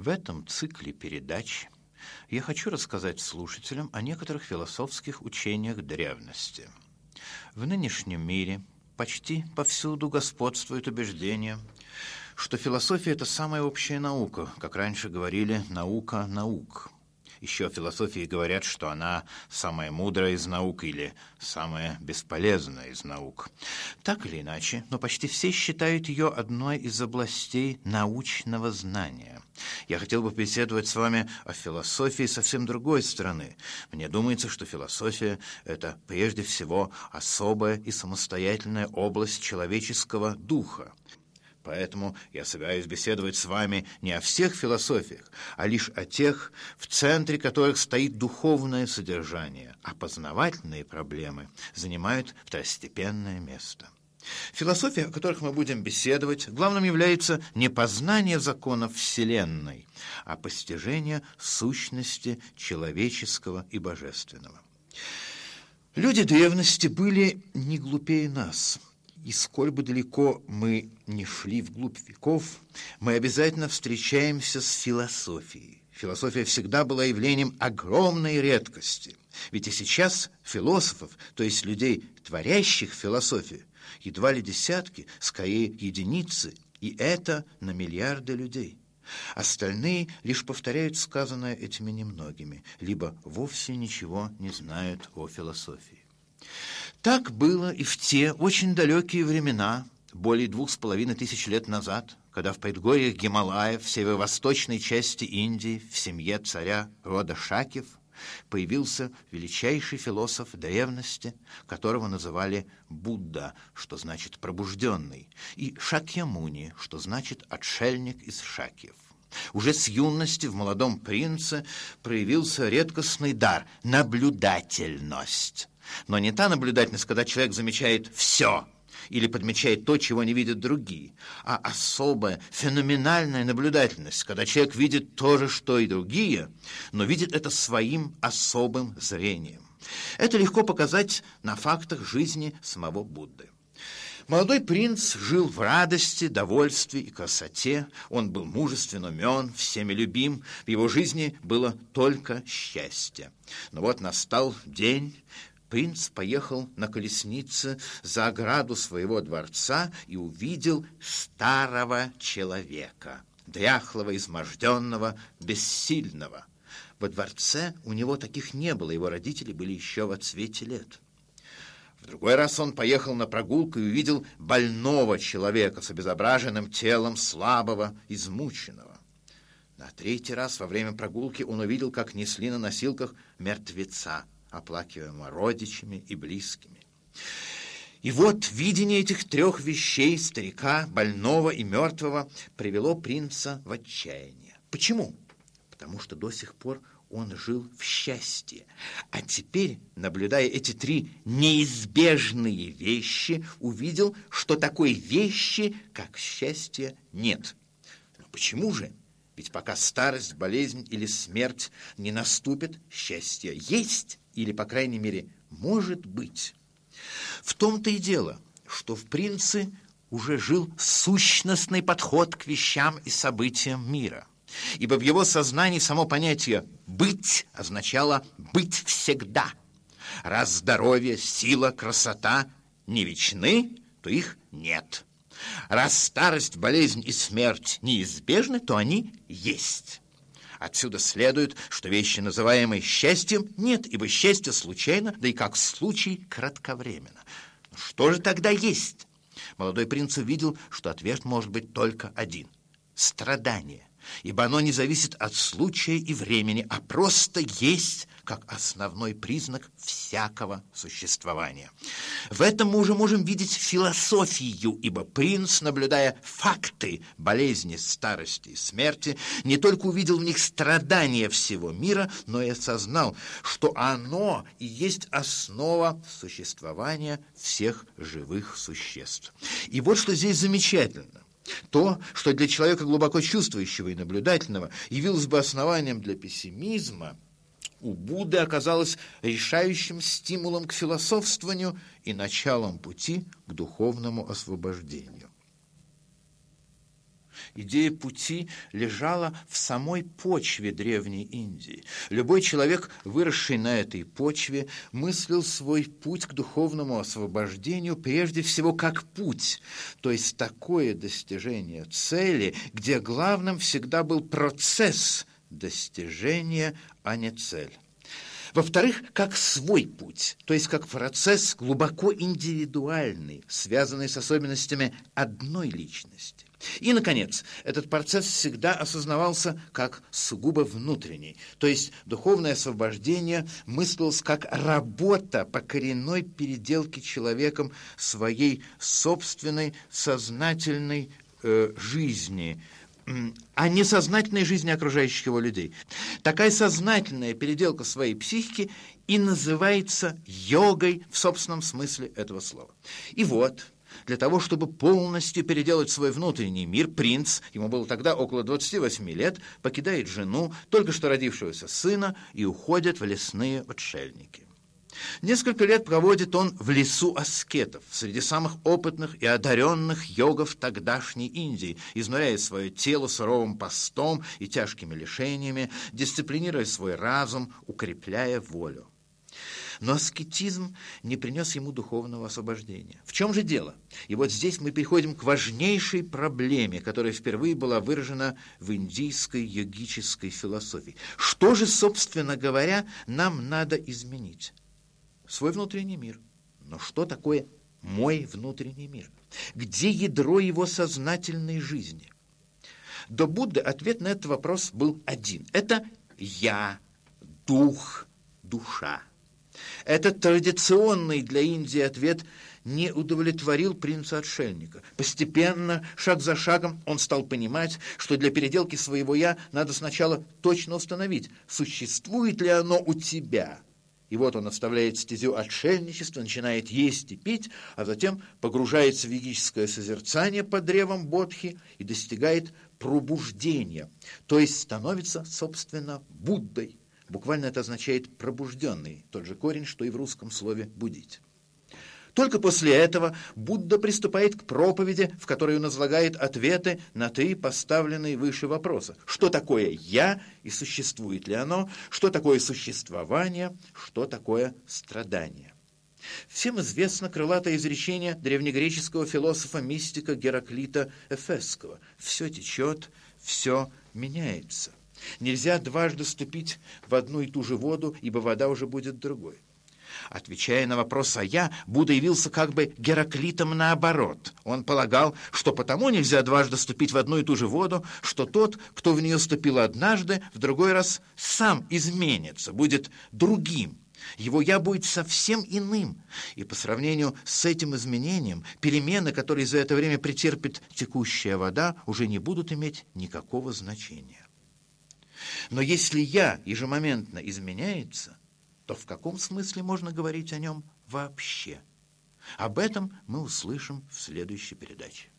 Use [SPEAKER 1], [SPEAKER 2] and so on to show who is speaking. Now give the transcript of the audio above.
[SPEAKER 1] В этом цикле передач я хочу рассказать слушателям о некоторых философских учениях древности. В нынешнем мире почти повсюду господствует убеждение, что философия – это самая общая наука, как раньше говорили «наука наук». Еще о философии говорят, что она самая мудрая из наук или самая бесполезная из наук. Так или иначе, но почти все считают ее одной из областей научного знания. Я хотел бы побеседовать с вами о философии совсем другой стороны. Мне думается, что философия – это прежде всего особая и самостоятельная область человеческого духа. Поэтому я собираюсь беседовать с вами не о всех философиях, а лишь о тех, в центре которых стоит духовное содержание, а познавательные проблемы занимают второстепенное место. Философия, о которых мы будем беседовать, главным является не познание законов Вселенной, а постижение сущности человеческого и божественного. Люди древности были не глупее нас. И сколь бы далеко мы не шли вглубь веков, мы обязательно встречаемся с философией. Философия всегда была явлением огромной редкости. Ведь и сейчас философов, то есть людей, творящих философию, едва ли десятки, скорее единицы, и это на миллиарды людей. Остальные лишь повторяют сказанное этими немногими, либо вовсе ничего не знают о философии. Так было и в те очень далекие времена, более 2500 лет назад, когда в предгорьях Гималаев в северо-восточной части Индии в семье царя рода Шакев появился величайший философ древности, которого называли Будда, что значит «пробужденный», и Шакьямуни, что значит «отшельник из Шакьев». Уже с юности в молодом принце проявился редкостный дар – наблюдательность. Но не та наблюдательность, когда человек замечает все или подмечает то, чего не видят другие, а особая, феноменальная наблюдательность, когда человек видит то же, что и другие, но видит это своим особым зрением. Это легко показать на фактах жизни самого Будды. Молодой принц жил в радости, довольстве и красоте. Он был мужествен, умен, всеми любим. В его жизни было только счастье. Но вот настал день. Принц поехал на колеснице за ограду своего дворца и увидел старого человека, дряхлого, изможденного, бессильного. Во дворце у него таких не было, его родители были еще в отцвете лет. В другой раз он поехал на прогулку и увидел больного человека с обезображенным телом, слабого, измученного. На третий раз во время прогулки он увидел, как несли на носилках мертвеца, оплакиваемого родичами и близкими. И вот видение этих трех вещей, старика, больного и мертвого, привело принца в отчаяние. Почему? Потому что до сих пор он жил в счастье. А теперь, наблюдая эти три неизбежные вещи, увидел, что такой вещи, как счастье, нет. Но почему же? Ведь пока старость, болезнь или смерть не наступит, счастье есть, или, по крайней мере, может быть. В том-то и дело, что в принце уже жил сущностный подход к вещам и событиям мира. Ибо в его сознании само понятие «быть» означало «быть всегда». Раз здоровье, сила, красота не вечны, то их нет. Раз старость, болезнь и смерть неизбежны, то они есть. Отсюда следует, что вещи, называемые счастьем, нет, ибо счастье случайно, да и как случай кратковременно. Что же тогда есть? Молодой принц увидел, что ответ может быть только один – страдание. Ибо оно не зависит от случая и времени, а просто есть как основной признак всякого существования. В этом мы уже можем видеть философию, ибо принц, наблюдая факты болезни, старости и смерти, не только увидел в них страдания всего мира, но и осознал, что оно и есть основа существования всех живых существ. И вот что здесь замечательно. То, что для человека глубоко чувствующего и наблюдательного явилось бы основанием для пессимизма, у Будды оказалось решающим стимулом к философствованию и началом пути к духовному освобождению. Идея пути лежала в самой почве Древней Индии. Любой человек, выросший на этой почве, мыслил свой путь к духовному освобождению прежде всего как путь, то есть такое достижение цели, где главным всегда был процесс достижения, а не цель. Во-вторых, как свой путь, то есть как процесс глубоко индивидуальный, связанный с особенностями одной личности. И, наконец, этот процесс всегда осознавался как сугубо внутренний, то есть духовное освобождение мыслилось как работа по коренной переделке человеком своей собственной сознательной жизни, а не сознательной жизни окружающих его людей. Такая сознательная переделка своей психики и называется йогой в собственном смысле этого слова. И вот, для того, чтобы полностью переделать свой внутренний мир, принц, ему было тогда около 28 лет, покидает жену, только что родившегося сына, и уходит в лесные отшельники. Несколько лет проводит он в лесу аскетов, среди самых опытных и одаренных йогов тогдашней Индии, изнуряя свое тело суровым постом и тяжкими лишениями, дисциплинируя свой разум, укрепляя волю. Но аскетизм не принес ему духовного освобождения. В чем же дело? И вот здесь мы переходим к важнейшей проблеме, которая впервые была выражена в индийской йогической философии. Что же, собственно говоря, нам надо изменить? Свой внутренний мир. Но что такое мой внутренний мир? Где ядро его сознательной жизни? До Будды ответ на этот вопрос был один. Это «я», «дух», «душа». Этот традиционный для Индии ответ не удовлетворил принца-отшельника. Постепенно, шаг за шагом, он стал понимать, что для переделки своего «я» надо сначала точно установить, существует ли оно у тебя. И вот он оставляет стезю отшельничества, начинает есть и пить, а затем погружается в йогическое созерцание под древом Бодхи и достигает пробуждения, то есть становится, собственно, Буддой. Буквально это означает «пробужденный», тот же корень, что и в русском слове «будить». Только после этого Будда приступает к проповеди, в которой он излагает ответы на 3 поставленные выше вопроса. Что такое «я» и существует ли оно? Что такое существование? Что такое страдание? Всем известно крылатое изречение древнегреческого философа-мистика Гераклита Эфесского: «Все течет, все меняется». Нельзя дважды ступить в одну и ту же воду, ибо вода уже будет другой. Отвечая на вопрос о «я», Будда явился как бы Гераклитом наоборот. Он полагал, что потому нельзя дважды ступить в одну и ту же воду, что тот, кто в нее ступил однажды, в другой раз сам изменится, будет другим. Его «я» будет совсем иным. И по сравнению с этим изменением, перемены, которые за это время претерпит текущая вода, уже не будут иметь никакого значения. Но если «я» ежемоментно изменяется, то в каком смысле можно говорить о нем вообще? Об этом мы услышим в следующей передаче.